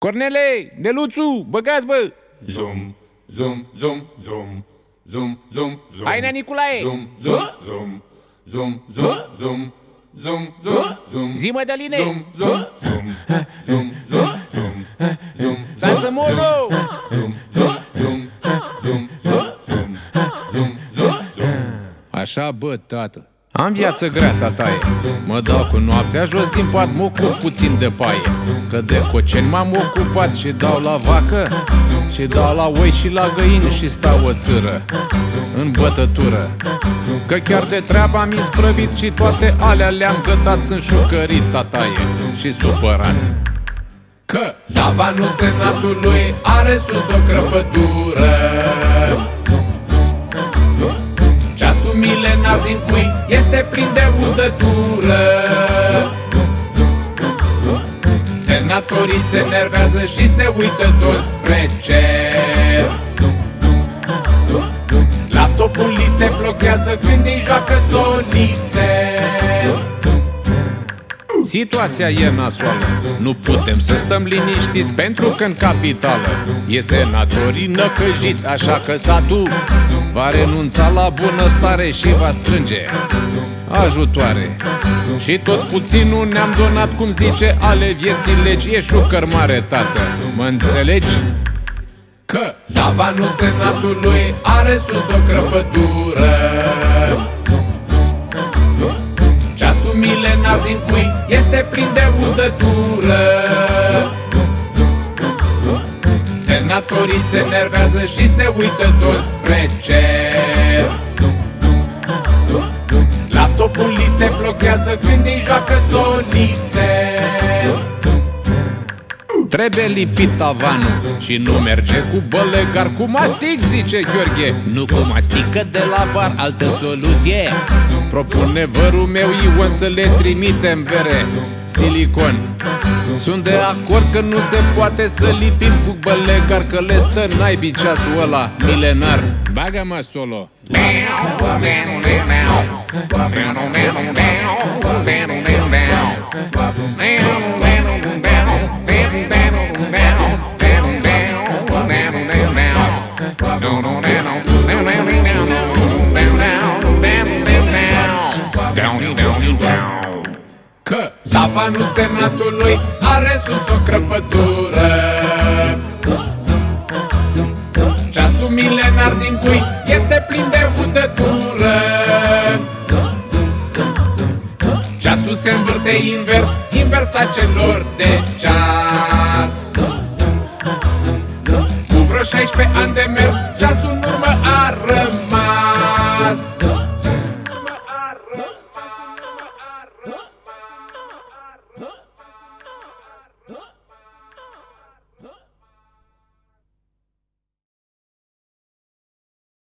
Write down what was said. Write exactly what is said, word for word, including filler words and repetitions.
Cornele, Neluțu, băgați, bă! Zoom, zoom, zoom, zoom, zoom, zoom, zoom. Hai, nea Nicolae! Zoom, zoom, zoom, zoom, zoom, zoom, zoom, zoom, zoom. Zi, Mădăline! Zoom, zoom, zoom, zoom, zoom, zoom, zoom. Țanță Mono! Zoom, zoom, zoom, zoom, zoom, zoom, zoom, zoom, zoom. Așa, bă, tată, am viață grea, tataie. Mă dau cu noaptea jos din pat, mă ocup puțin de paie. Că de coceni m-am ocupat și dau la vacă, și dau la oi și la găini și stau o țâră în bătătură. Că chiar de treaba am isprăvit și toate alea le-am gătat, sunt șucărit, tataie, și supărat. Că tavanul senatului are sus o crăpătură, ceasul milenar din cui este plin de udătură. Senatorii se nervează și se uită toți spre cer. Laptopul li se blochează când ei joacă soliter. Situația e nasoală, nu putem să stăm liniștiți, pentru că în capitală e senatorii năcăjiți. Așa că satul va renunța la bunăstare și va strânge ajutoare. Și toți puținul ne-am donat, cum zice, ale vieții legi. E șucăr mare, tată, mă înțelegi? Că tavanul senatului are sus o crăpătură, ceasul milenar din cui este plin de udătură. Senatorii se nervează și se uită toți spre cer. Laptopul li se blochează când ei joacă soliter. Trebuie lipit tavanul și nu merge cu bălegar, cu mastic, zice Gheorghe. Nu cu mastică de la bar, altă soluție propune vărul meu Ion, să le trimitem bere silicon. Sunt de acord că nu se poate să lipim cu bălegar, că le stă naibii ceasul ăla milenar. Bagă-mă solo! Că tavanul senatului are sus o crăpătură, ceasul milenar din cui este plin de udătură. Ceasul se învârte invers, inversa celor de ceas. Cu vreo șaisprezece ani de